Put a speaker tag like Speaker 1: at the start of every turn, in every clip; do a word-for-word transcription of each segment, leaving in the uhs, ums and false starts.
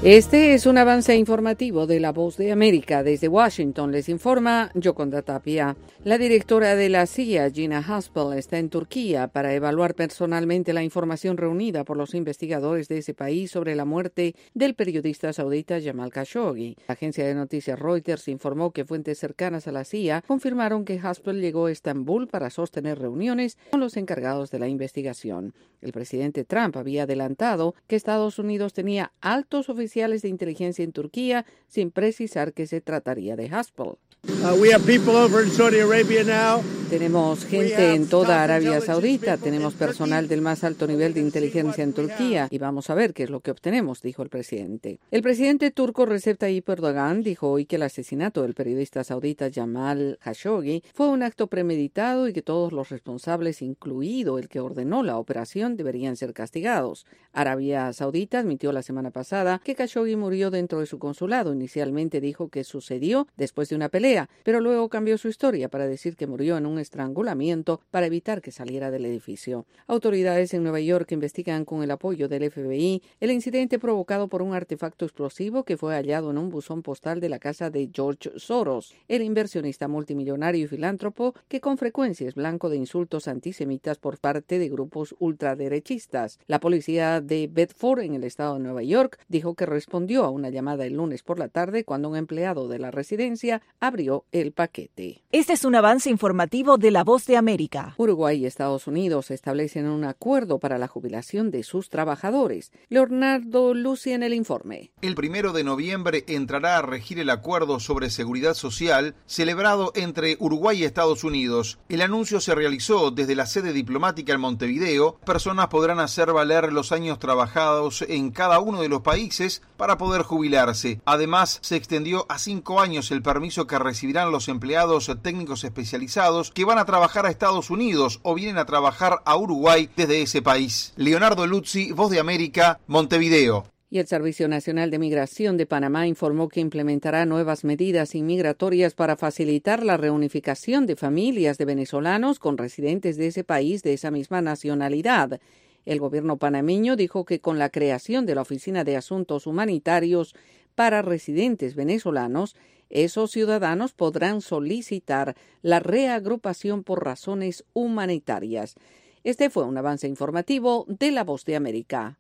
Speaker 1: Este es un avance informativo de La Voz de América. Desde Washington les informa Yoconda Tapia. La directora de la C I A, Gina Haspel, está en Turquía para evaluar personalmente la información reunida por los investigadores de ese país sobre la muerte del periodista saudita Jamal Khashoggi. La agencia de noticias Reuters informó que fuentes cercanas a la C I A confirmaron que Haspel llegó a Estambul para sostener reuniones con los encargados de la investigación. El presidente Trump había adelantado que Estados Unidos tenía altos oficiales de inteligencia en Turquía, sin precisar que se trataría de Haspel.
Speaker 2: Uh, we have people over in Saudi Arabia now.
Speaker 1: Tenemos gente en toda Arabia Saudita, tenemos personal del más alto nivel de inteligencia en Turquía y vamos a ver qué es lo que obtenemos, dijo el presidente. El presidente turco Recep Tayyip Erdogan dijo hoy que el asesinato del periodista saudita Jamal Khashoggi fue un acto premeditado y que todos los responsables, incluido el que ordenó la operación, deberían ser castigados. Arabia Saudita admitió la semana pasada que Khashoggi murió dentro de su consulado. Inicialmente dijo que sucedió después de una pelea, pero luego cambió su historia para decir que murió en un estrangulamiento para evitar que saliera del edificio. Autoridades en Nueva York investigan con el apoyo del F B I el incidente provocado por un artefacto explosivo que fue hallado en un buzón postal de la casa de George Soros, el inversionista multimillonario y filántropo que con frecuencia es blanco de insultos antisemitas por parte de grupos ultraderechistas. La policía de Bedford, en el estado de Nueva York, dijo que respondió a una llamada el lunes por la tarde cuando un empleado de la residencia abrió el paquete.
Speaker 3: Este es un avance informativo de La Voz de América.
Speaker 1: Uruguay y Estados Unidos establecen un acuerdo para la jubilación de sus trabajadores. Leonardo Lucy en el informe.
Speaker 4: El primero de noviembre entrará a regir el acuerdo sobre seguridad social celebrado entre Uruguay y Estados Unidos. El anuncio se realizó desde la sede diplomática en Montevideo. Personas podrán hacer valer los años trabajados en cada uno de los países para poder jubilarse. Además, se extendió a cinco años el permiso que recibirán los empleados técnicos especializados que van a trabajar a Estados Unidos o vienen a trabajar a Uruguay desde ese país. Leonardo Luzzi, Voz de América, Montevideo.
Speaker 1: Y el Servicio Nacional de Migración de Panamá informó que implementará nuevas medidas inmigratorias para facilitar la reunificación de familias de venezolanos con residentes de ese país de esa misma nacionalidad. El gobierno panameño dijo que con la creación de la Oficina de Asuntos Humanitarios para residentes venezolanos, esos ciudadanos podrán solicitar la reagrupación por razones humanitarias. Este fue un avance informativo de La Voz de América.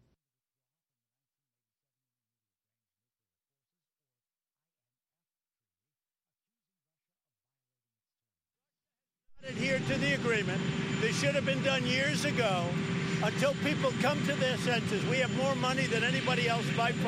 Speaker 2: Until people come to their senses, we have more money than anybody else by far.